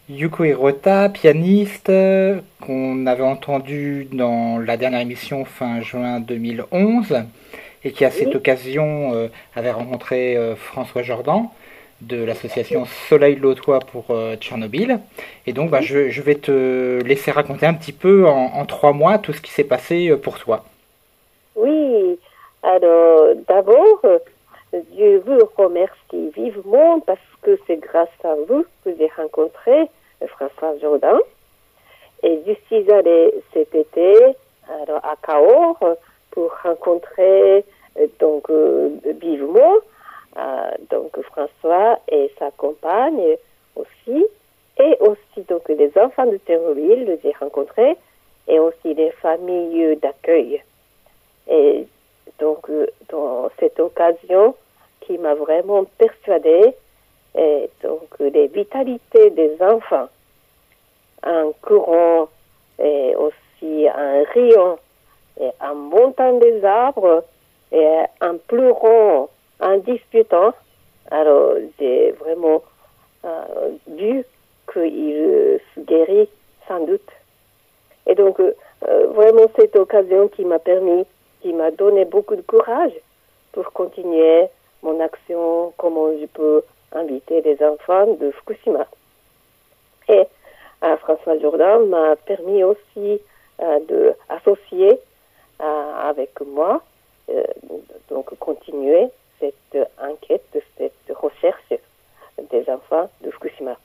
Yuko Hirota, pianiste, qu'on avait entendu dans la dernière émission fin juin 2011, et qui à cette Oui, occasion avait rencontré François Jordan de l'association Soleil Lautois pour Tchernobyl. Et donc oui, je vais te laisser raconter un petit peu en 3 mois tout ce qui s'est passé pour toi. oui. Alors, d'abord, je vous remercie vivement parce que c'est grâce à vous que j'ai rencontré François Jourdain. Et je suis allée cet été alors, à Cahors pour rencontrer vivement donc François et sa compagne aussi, et aussi donc les enfants de Tchernobyl, j'ai rencontré, et aussi les familles d'accueil. Et donc, dans cette occasion qui m'a vraiment persuadée, et donc les vitalités des enfants, en courant et aussi en riant et en montant des arbres et en pleurant, en disputant, alors j'ai vraiment vu qu'il se guérit sans doute. Et donc, vraiment cette occasion qui m'a donné beaucoup de courage pour continuer mon action, comment je peux inviter les enfants de Fukushima. Et François Jourdain m'a permis aussi d'associer avec moi, euh, donc continuer cette enquête, cette recherche des enfants de Fukushima.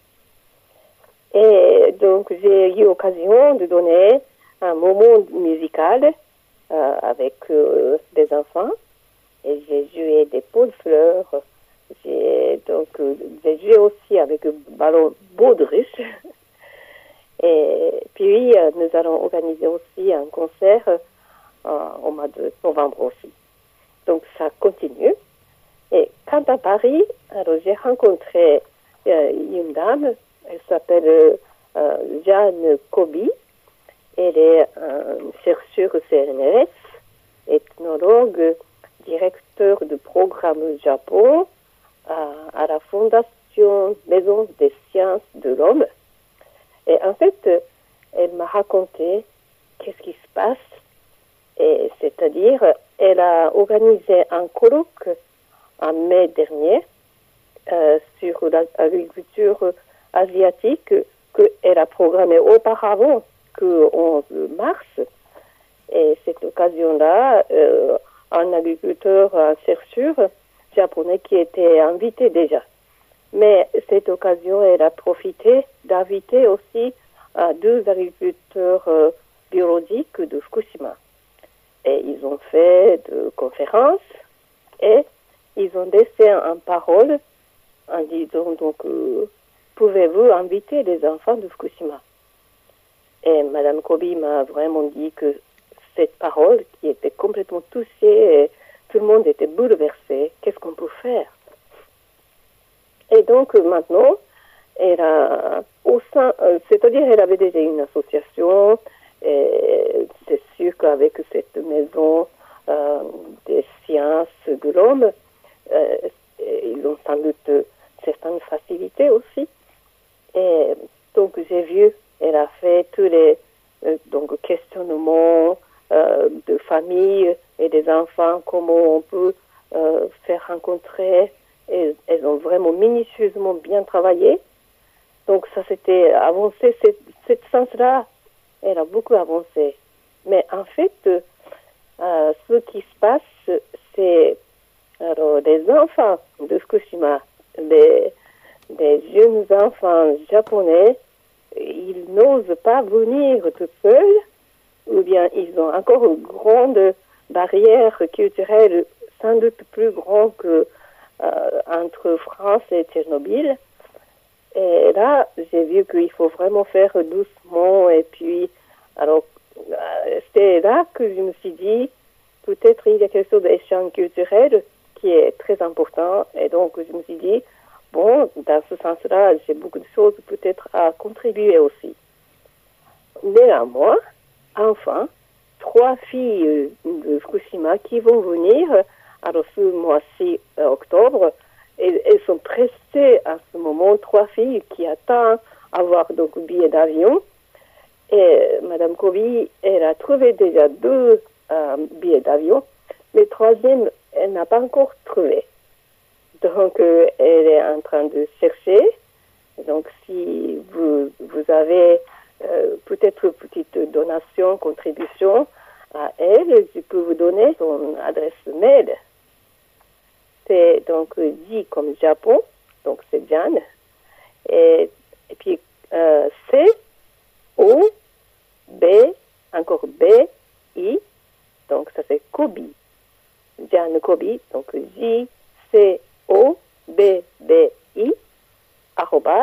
Et donc, j'ai eu l'occasion de donner un moment musical avec des enfants. Et j'ai joué des pots de fleurs. J'ai joué aussi avec un ballon baudruche. Et puis, nous allons organiser aussi un concert au mois de novembre aussi. Donc, ça continue. Et quant à Paris, alors j'ai rencontré une dame, elle s'appelle Jeanne Kobi. Elle est chercheuse CNRS, ethnologue, directeur de programme Japon à la Fondation Maison des sciences de l'homme. Et en fait, elle m'a raconté qu'est-ce qui se passe. Et c'est-à-dire, elle a organisé un colloque en mai dernier sur l'agriculture asiatique qu'elle a programmé auparavant que 11 mars. Et cette occasion-là, un agriculteur, un chercheur japonais qui était invité déjà. Mais cette occasion, elle a profité d'inviter aussi deux agriculteurs biologiques de Fukushima. Et ils ont fait de conférences et ils ont laissé en parole en disant donc pouvez-vous inviter les enfants de Fukushima. Et Madame Kobi m'a vraiment dit que cette parole qui était complètement touchée, et tout le monde était bouleversé, qu'est-ce qu'on peut faire? Et donc maintenant, elle a c'est-à-dire elle avait déjà une association, et c'est sûr qu'avec cette maison des sciences de l'homme, ils ont sans doute certaines facilités aussi. Et donc j'ai vu, elle a fait tous les questionnements de famille et des enfants, comment on peut faire rencontrer. Et elles ont vraiment minutieusement bien travaillé. Donc ça s'était avancé, cette sens-là, elle a beaucoup avancé. Mais en fait, ce qui se passe, c'est alors les enfants de Fukushima, les jeunes enfants japonais, ils n'osent pas venir tout seuls, ou bien ils ont encore une grande barrière culturelle, sans doute plus grande que entre France et Tchernobyl. Et là, j'ai vu qu'il faut vraiment faire doucement. Et puis, alors, c'est là que je me suis dit, peut-être il y a quelque chose d'échange culturel qui est très important. Et donc, je me suis dit, bon, dans ce sens-là, j'ai beaucoup de choses peut-être à contribuer aussi. Néanmoins, enfin, 3 filles de Fukushima qui vont venir, alors ce mois-ci, octobre, et elles sont pressées à ce moment, 3 filles qui attendent avoir donc billet d'avion. Et Madame Kobi, elle a trouvé déjà 2 billets d'avion. Le troisième, elle n'a pas encore trouvé. Donc, elle est en train de chercher. Donc, si vous avez peut-être une petite donation, contribution à elle, je peux vous donner son adresse mail. C'est donc dit comme Japon, donc c'est Jan. Et puis, C-O-B, encore B-I, donc ça c'est Kobi. Jan Kobi, donc J-C-O-B-B-I, arrobas,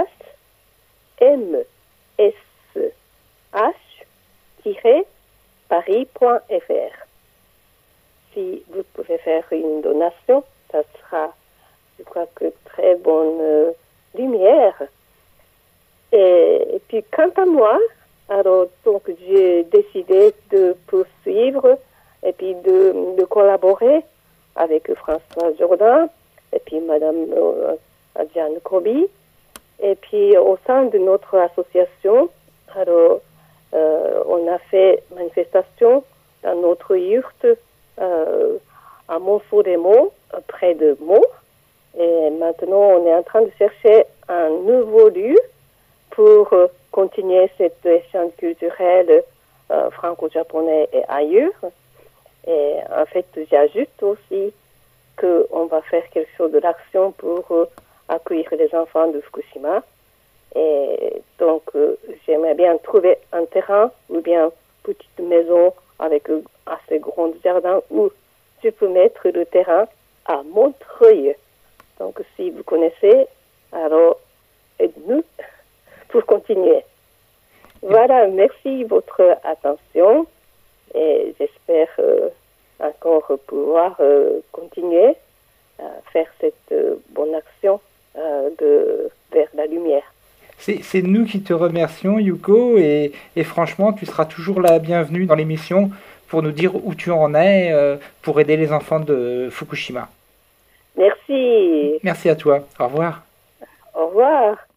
msh-paris.fr. Si vous pouvez faire une donation, ça sera, je crois que, très bonne lumière. Et puis, quant à moi, alors, donc, j'ai décidé de poursuivre et puis de collaborer avec François Jourdain et puis Madame Diane Kobi. Et puis, au sein de notre association, alors, on a fait manifestation dans notre yurte à Montfort-des-Monts, près de Meaux. Et maintenant, on est en train de chercher un nouveau lieu pour continuer cet échange culturel franco-japonais et ailleurs. Et en fait, j'ajoute aussi qu'on va faire quelque chose de l'action pour accueillir les enfants de Fukushima. Et donc, j'aimerais bien trouver un terrain ou bien une petite maison avec un assez grand jardin où je peux mettre le terrain à Montreuil. Donc, si vous connaissez, alors aide-nous pour continuer. Voilà, merci de votre attention et j'espère encore pouvoir continuer à faire cette bonne action vers la lumière. C'est nous qui te remercions, Yuko, et franchement, tu seras toujours la bienvenue dans l'émission pour nous dire où tu en es pour aider les enfants de Fukushima. Merci. Merci à toi. Au revoir. Au revoir.